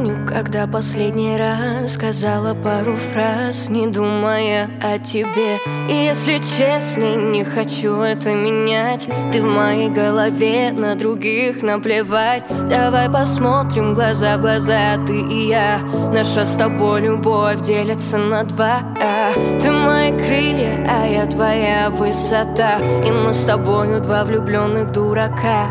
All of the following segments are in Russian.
помню, когда последний раз сказала пару фраз, не думая о тебе. И если честно, не хочу это менять. Ты в моей голове, на других наплевать. Давай посмотрим глаза в глаза, ты и я. Наша с тобой любовь делится на два. Ты мои крылья, а я твоя высота. И мы с тобою два влюбленных дурака.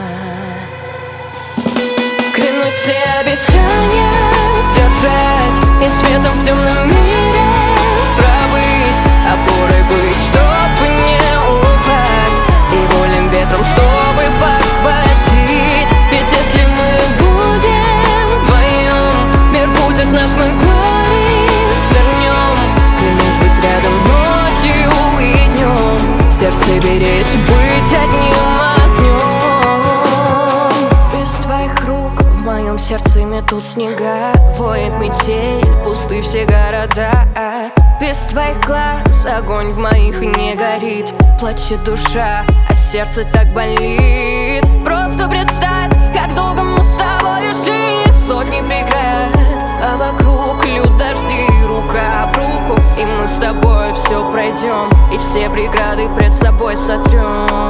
Клянусь все обещания сдержать и светом в темном мире пробыть, опорой быть, чтобы не упасть, и волем ветром, чтобы подхватить. Ведь если мы будем вдвоем, мир будет наш, мы горы свернем. Клянусь быть рядом ночью и днем, сердце беречь, быть одним огнем. Без твоих рук в моем сердце метут снега, воет метель, пусты все города. Без твоих глаз огонь в моих не горит, плачет душа, а сердце так болит. Просто представь, как долго мы с тобой шли, сотни преград, а вокруг льют дожди, рука об руку. И мы с тобой все пройдем, и все преграды пред собой сотрем.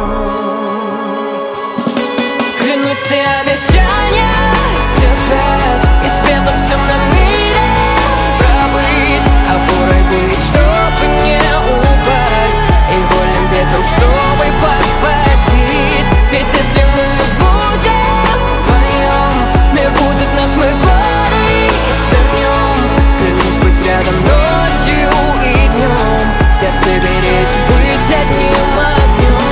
Клянусь все обещания сдержать и светом в темном мире пробыть, опорой быть, чтобы не упасть, и волем ветром, чтобы подхватить. Ведь если мы будем вдвоем, мир будет наш, мы горы свернем. Клянусь быть рядом ночью и днем, сердце беречь, быть одним огнем.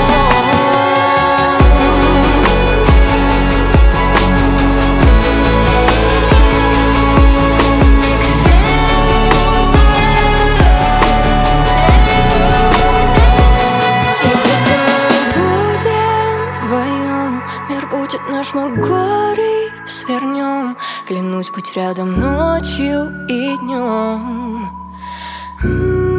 Мы горы свернем, клянусь быть рядом ночью и днем.